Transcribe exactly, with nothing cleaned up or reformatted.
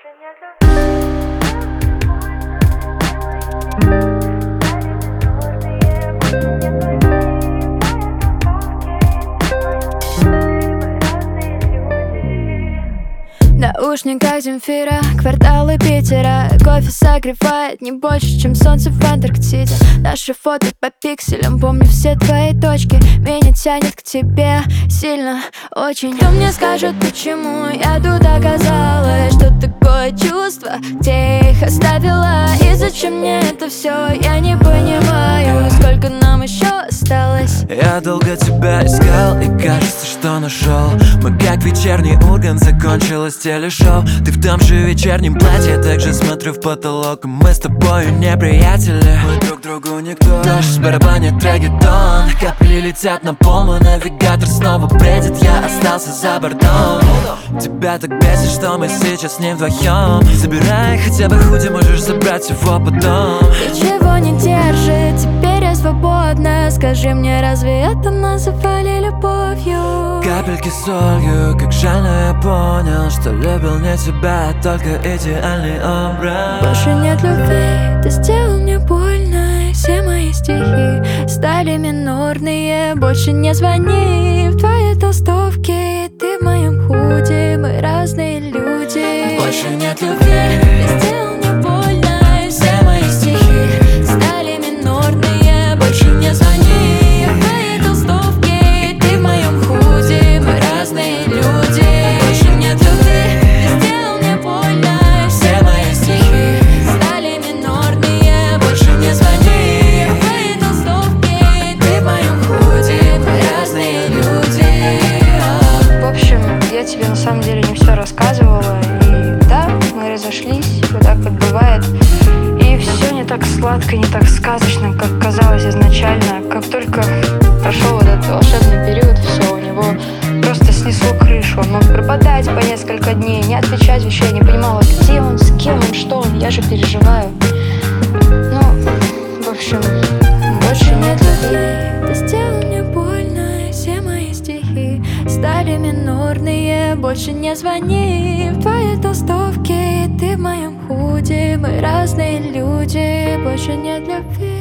Больше нет любви. Наушниках Земфира, кварталы Питера. Кофе согревает не больше, чем солнце в Антарктиде. Наши фото по пикселям, помню все твои точки. Меня тянет к тебе сильно, очень. Кто мне скажет, почему я тут оказалась? Что такое чувство, где их оставила? И зачем мне это все, я не понимаю. Сколько нам еще осталось? Я долго тебя искал и кажется, что нашел. Мы как вечерний Ургант, закончилось телешоу. Ты в том же вечернем платье, также смотрю в потолок. И мы с тобою не приятели, мы друг другу никто. Наш с барабанит реггетон, капли летят на пол, мой навигатор снова бредит. Я остался за бортом. Тебя так бесит, что мы сейчас не вдвоем. Забирай хотя бы худи, можешь забрать его потом. Ничего не держит, теперь я свободна. Скажи мне, разве это называли любовью? Капельки солью, как жаль, но я понял, что любил не тебя, а только идеальный образ. Больше нет любви, ты сделал мне больно. И все мои стихи стали минорные. Больше не звони в твоей толстовке. Ты в моем худи, мы разные люди. Больше нет любви, ты сделал мне больно. И все мои стихи стали минорные. Больше не звони в твоей толстовке. Ты в моем худи, мы разные люди. Больше нет любви, ты сделал мне больно. И все мои стихи стали минорные. Больше не звони в твоей толстовке. Ты в моем худи, мы разные люди. В общем, я тебе на самом деле не все рассказывала. И да, мы разошлись, вот так вот бывает. И все не так сладко, не так сказочно, как казалось изначально. Как только прошел вот этот волшебный период, все, у него просто снесло крышу. Он мог пропадать по несколько дней, не отвечать вообще. Я не понимала, где он, с кем он, что он. Я же переживаю. Ну, в общем, больше нет любви. Ты сделал мне больно, и все мои стихи стали минорные. Больше не звони в твоей толстовке. Ты в моем худи, мы разные люди. Больше нет любви.